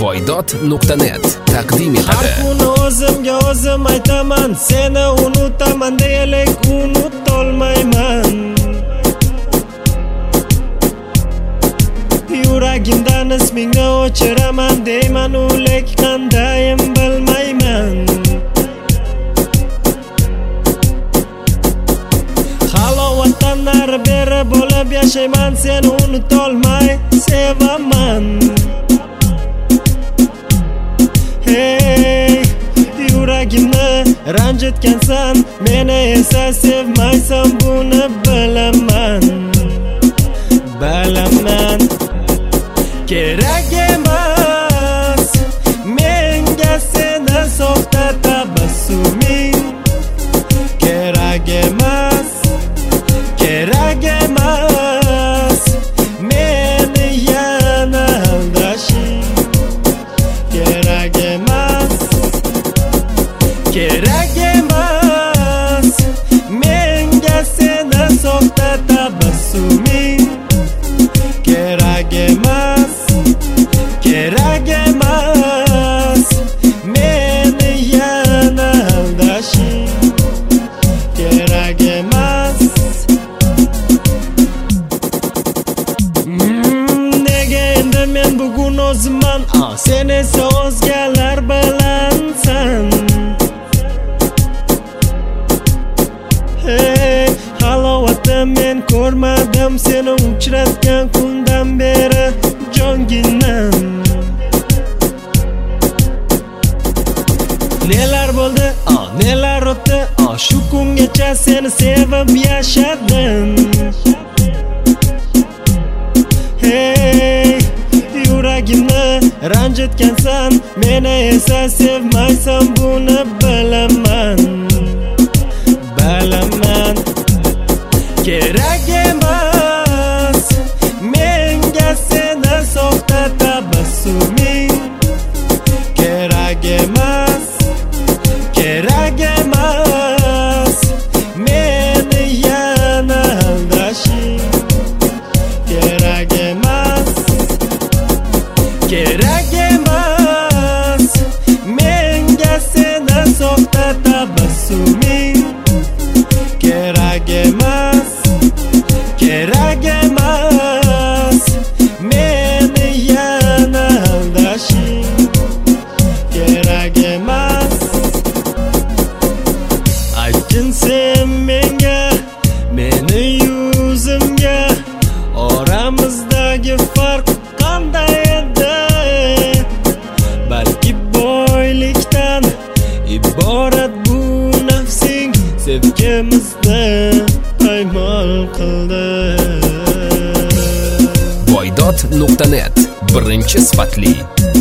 Voydod.net taqdim etadi. Har kuni o'zimga o'zim aytaman, seni unutaman deylik, unutolmayman. Yuragimdan ismingni o'chiraman deyman, lek qandayin bilmayman. Halovatdan nari beri bo'lib yashayman, seni unutolmay sevaman. Hey, yuragimni ranjitgansan, meni esa sevmaysan, buni bilaman. Bilaman. Kerak emas menga seni soxta tabassuming. Kerak emas, kerak emas meni yana aldashing. Kerak emas, kerak emas menga seni soxta tabassuming. Kerak emas, kerak emas meni yana aldashing. Kerak emas. Nega endi men bugun o'zimman, sen esa o'zgalar bilansan. Hey, halovatni men ko'rmadim seni uchratgan kundan beri jonginam. Nelar bo'ldi, nelar o'tdi, shu kungacha seni sevib yashadim. Hey, yuragimni ranjitgansan, meni esa sevmaysan, buni bilaman. Bilaman. Kerak emas menga seni soxta tabassuming. Kerak emas, kerak emas meni yana aldashing. Kerak emas, kerak emas menga seni soxta tabassuming. Kerak emas, kerak emas meni yana aldashing. Kerak emas. Aytgin sen menga, meni yuzimga, oramizdagi farq qanday edi? Balki boylikdan iborat bu nafsing, sevgimizni paymol qildi. Voydod.net birinchi sifatli